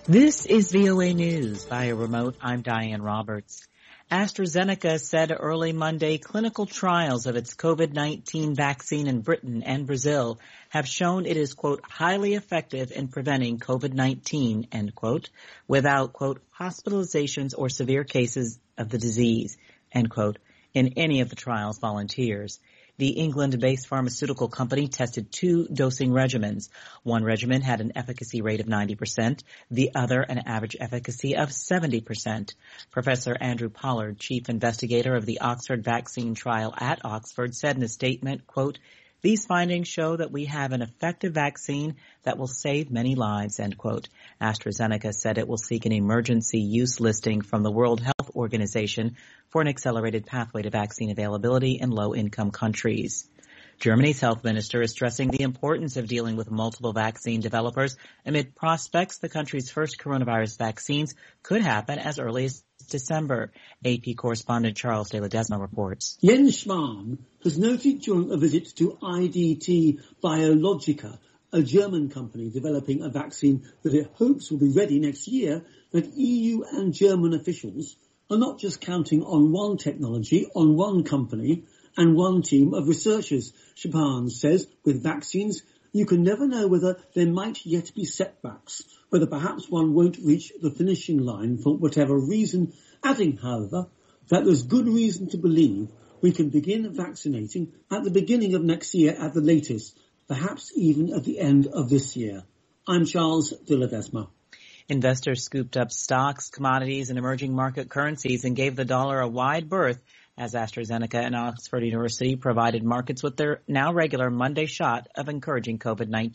This is VOA News. Via remote, I'm Diane Roberts. AstraZeneca said early Monday clinical trials of its COVID-19 vaccine in Britain and Brazil have shown it is, quote, highly effective in preventing COVID-19, end quote, without, quote, hospitalizations or severe cases of the disease, end quote, in any of the trial's volunteers. The England-based pharmaceutical company tested two dosing regimens. One regimen had an efficacy rate of 90%, the other an average efficacy of 70%. Professor Andrew Pollard, chief investigator of the Oxford vaccine trial at Oxford, said in a statement, quote, "These findings show that we have an effective vaccine that will save many lives," end quote. AstraZeneca said it will seek an emergency use listing from the World Health Organization for an accelerated pathway to vaccine availability in low-income countries. Germany's health minister is stressing the importance of dealing with multiple vaccine developers amid prospects the country's first coronavirus vaccines could happen as early as December. AP correspondent Charles de Ledesma reports. Jens Spahn has noted during a visit to IDT Biologica, a German company developing a vaccine that it hopes will be ready next year, that EU and German officials are not just counting on one technology, on one company and one team of researchers. Spahn says with vaccines, you can never know whether there might yet be setbacks, whether perhaps one won't reach the finishing line for whatever reason, adding, however, that there's good reason to believe we can begin vaccinating at the beginning of next year at the latest, perhaps even at the end of this year. I'm Charles de Ledesma. Investors scooped up stocks, commodities, and emerging market currencies and gave the dollar a wide berth as AstraZeneca and Oxford University provided markets with their now regular Monday shot of encouraging COVID-19